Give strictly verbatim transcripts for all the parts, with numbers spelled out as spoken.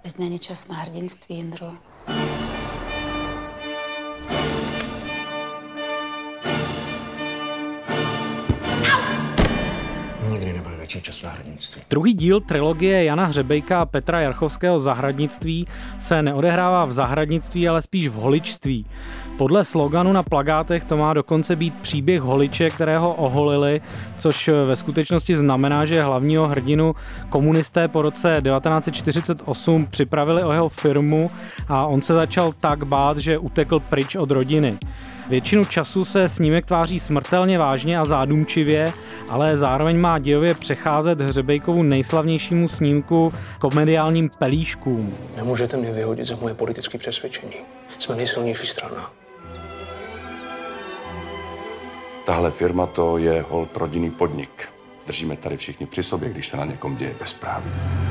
Teď není čas na hrdinství, Jindro. Nikdy nebyl větší čas na hrdinství. Druhý díl trilogie Jana Hřebejka a Petra Jarchovského Zahradnictví se neodehrává v zahradnictví, ale spíš v holičství. Podle sloganu na plakátech to má dokonce být příběh holiče, kterého oholili, což ve skutečnosti znamená, že hlavního hrdinu komunisté po roce devatenáct set čtyřicet osm připravili o jeho firmu a on se začal tak bát, že utekl pryč od rodiny. Většinu času se snímek tváří smrtelně vážně a zádumčivě, ale zároveň má dějově přecházet Hřebejkovu nejslavnějšímu snímku komediálním Pelíškům. Nemůžete mě vyhodit za moje politické přesvědčení. Jsme nejsilnější strana. Tahle firma to je holt rodinný podnik. Držíme tady všichni při sobě, když se na někom děje bezpráví.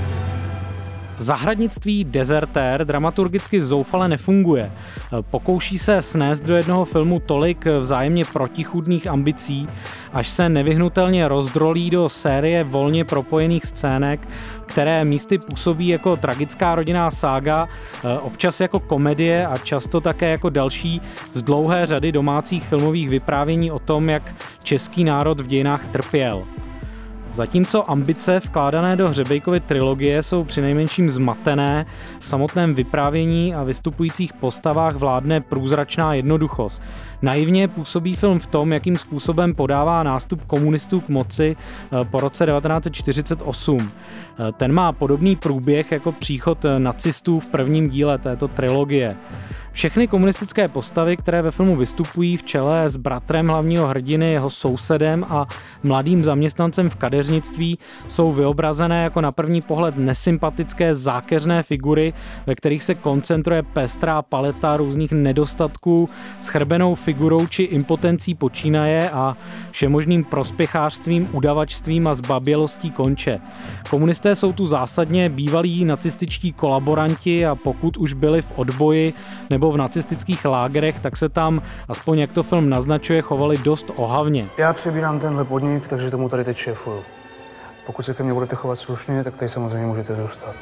Zahradnictví Dezertér dramaturgicky zoufale nefunguje. Pokouší se snést do jednoho filmu tolik vzájemně protichůdných ambicí, až se nevyhnutelně rozdrolí do série volně propojených scének, které místy působí jako tragická rodinná sága, občas jako komedie a často také jako další z dlouhé řady domácích filmových vyprávění o tom, jak český národ v dějinách trpěl. Zatímco ambice vkládané do Hřebejkovy trilogie jsou přinejmenším zmatené, v samotném vyprávění a vystupujících postavách vládne průzračná jednoduchost. Naivně působí film v tom, jakým způsobem podává nástup komunistů k moci po roce devatenáct set čtyřicet osm. Ten má podobný průběh jako příchod nacistů v prvním díle této trilogie. Všechny komunistické postavy, které ve filmu vystupují v čele s bratrem hlavního hrdiny, jeho sousedem a mladým zaměstnancem v kadeřnictví, jsou vyobrazené jako na první pohled nesympatické zákeřné figury, ve kterých se koncentruje pestrá paleta různých nedostatků s chrbenou figurou či impotencí počínaje a všemožným prospěchářstvím, udavačstvím a zbabělostí konče. Komunisté jsou tu zásadně bývalí nacističtí kolaboranti a pokud už byli v odboji nebo v nacistických lágrech, tak se tam, aspoň jak to film naznačuje, chovali dost ohavně. Já přebírám tenhle podnik, takže tomu tady teď šéfuju. Pokud se ke mně budete chovat slušně, tak tady samozřejmě můžete zůstat.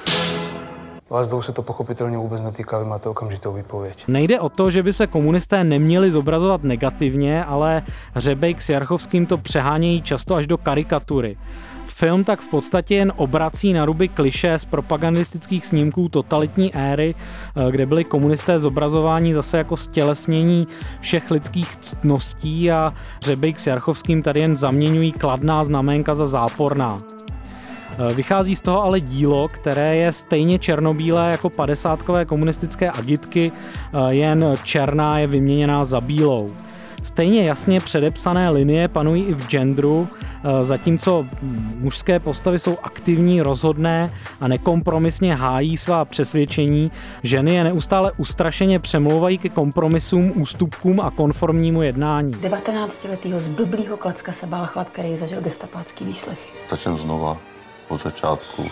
Vás dvou se to pochopitelně vůbec netýká, vy máte okamžitou výpověď. Nejde o to, že by se komunisté neměli zobrazovat negativně, ale Hřebejk s Jarchovským to přehánějí často až do karikatury. Film tak v podstatě jen obrací na ruby klišé z propagandistických snímků totalitní éry, kde byli komunisté zobrazováni zase jako stělesnění všech lidských ctností a Hřebejk s Jarchovským tady jen zaměňují kladná znaménka za záporná. Vychází z toho ale dílo, které je stejně černobílé jako padesátkové komunistické agitky, jen černá je vyměněná za bílou. Stejně jasně předepsané linie panují i v genderu, zatímco mužské postavy jsou aktivní, rozhodné a nekompromisně hájí svá přesvědčení, ženy je neustále ustrašeně přemlouvají ke kompromisům, ústupkům a konformnímu jednání. devatenáctiletýho zblblýho klacka se bál chlap, který zažil gestapácký výslechy. Začnem znova, od začátku.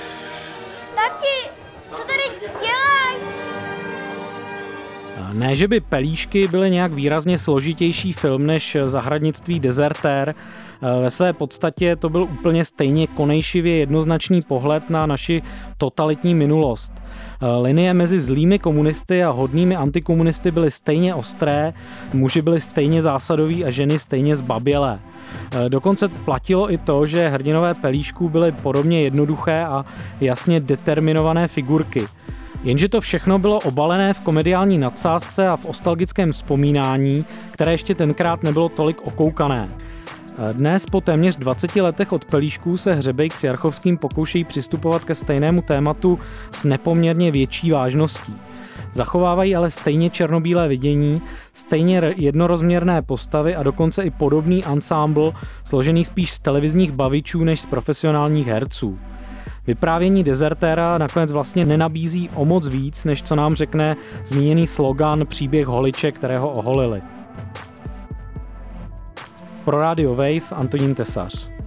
Tati, co tady děláš? Ne, že by Pelíšky byly nějak výrazně složitější film než Zahradnictví Dezertér. Ve své podstatě to byl úplně stejně konejšivě jednoznačný pohled na naši totalitní minulost. Linie mezi zlými komunisty a hodnými antikomunisty byly stejně ostré, muži byli stejně zásadoví a ženy stejně zbabělé. Dokonce platilo i to, že hrdinové Pelíšků byly podobně jednoduché a jasně determinované figurky. Jenže to všechno bylo obalené v komediální nadsázce a v nostalgickém vzpomínání, které ještě tenkrát nebylo tolik okoukané. Dnes po téměř dvaceti letech od Pelíšků se Hřebejk s Jarchovským pokoušejí přistupovat ke stejnému tématu s nepoměrně větší vážností. Zachovávají ale stejně černobílé vidění, stejně jednorozměrné postavy a dokonce i podobný ansámbl, složený spíš z televizních bavičů než z profesionálních herců. Vyprávění Dezertéra nakonec vlastně nenabízí o moc víc, než co nám řekne zmíněný slogan Příběh holiče, kterého oholili. Pro Radio Wave Antonín Tesař.